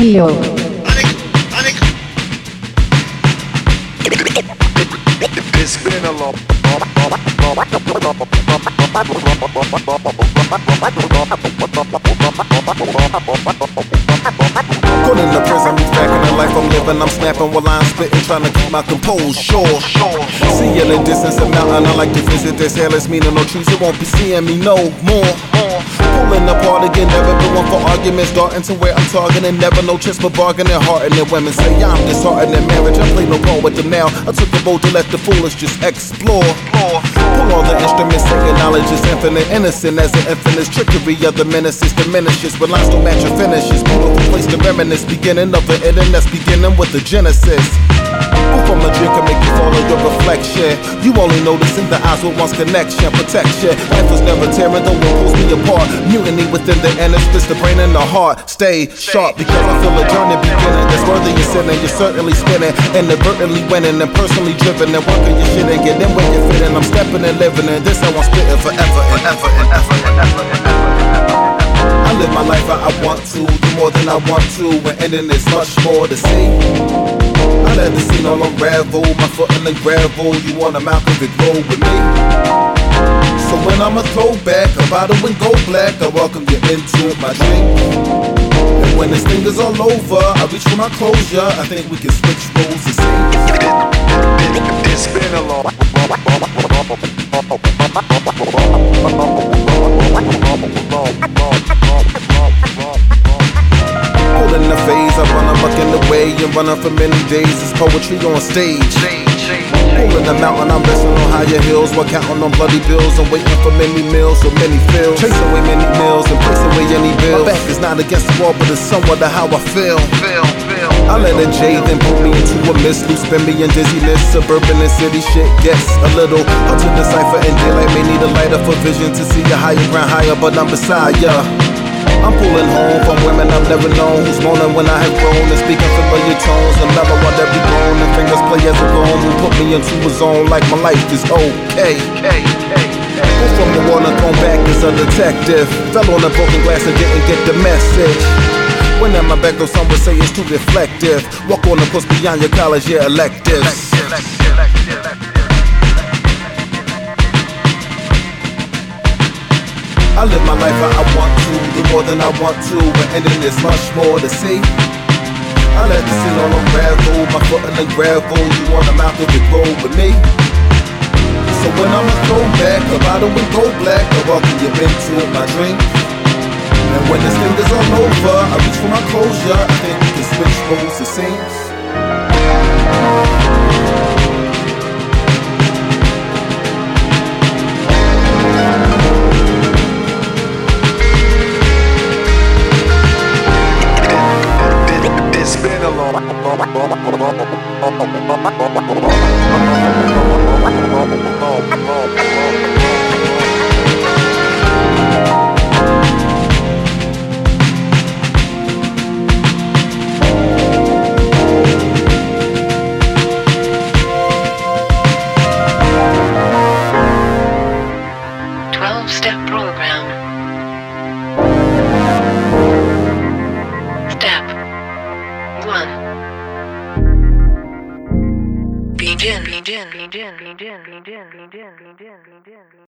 Emilio. It's been a long Put in the prison, me back in the life I'm living. I'm snapping while I'm spitting, trying to keep my composure. See you in the distance, a mountain. I like to visit this hairless, meaning no trees. You won't be seeing me no more. Pulling apart again, never been one for arguments. Darting to where I'm targeting, never no chance for bargaining. Heartening women say I'm disheartened in marriage. I play no role with them now. I took a boat to let the foolish just explore. Pull all the instruments, singing knowledge is infinite. Innocent as an infinite trickery of the menaces diminishes. But lines don't match your finishes. Beautiful place to reminisce. Beginning of the ending that's beginning with the genesis. From a drink can make you follow your reflection. You only notice in the eyes with one's connection. Protection, life was never tearing, though it pulls me apart. Mutiny within the inner splits the brain and the heart. Stay sharp because I feel a journey beginning that's worthy of sinning. You're certainly spinning, inadvertently winning, and personally driven, and working your shit and getting where you're fitting. I'm stepping and living, and this how I'm spitting forever and ever and ever and ever and ever. I live my life how I want to, do more than I want to, and ending is much more to see. I let the scene all unravel, my foot in the gravel. You want a mouth of it grow with me. So when I'm a throwback, a bottle and go black, I welcome you into my drink. And when this thing is all over, I reach for my closure. I think we can switch roles and sing. It's been a long Pulling the phase, I run amok in the way and running for many days. It's poetry on stage. Pulling the mountain, I'm resting on higher hills while counting on bloody bills and waiting for many meals, so many fills. Chasing away many meals and placing away any bills. My back is not against the wall, but it's somewhat of how I feel. I let a J then put me into a mist, loose, spin me in dizziness. Suburban and city shit gets a little hard to decipher, and daylight may need a lighter for vision to see a higher ground higher, but I'm beside ya. I'm pulling home from women I've never known, who's moaning when I have grown and speaking familiar tones. And never want every bone and fingers play as a bone, who put me into a zone like my life is okay. Pull from the water, thrown back as a detective. Fell on a broken glass and didn't get the message. When at my back, though some would say it's too reflective. Walk on the course beyond your college year electives. I live my life how I want to, do more than I want to, and ending there's much more to see. I let the scene all unravel, my foot in the gravel. You want a mouth of it grow with me. So when I'm a throwback, a bottle and go black, I welcome you into my drink. And when this thing is all over, I reach for my closure. I think we can switch roles, it seems. It's been a Step program. Step 1. Begin.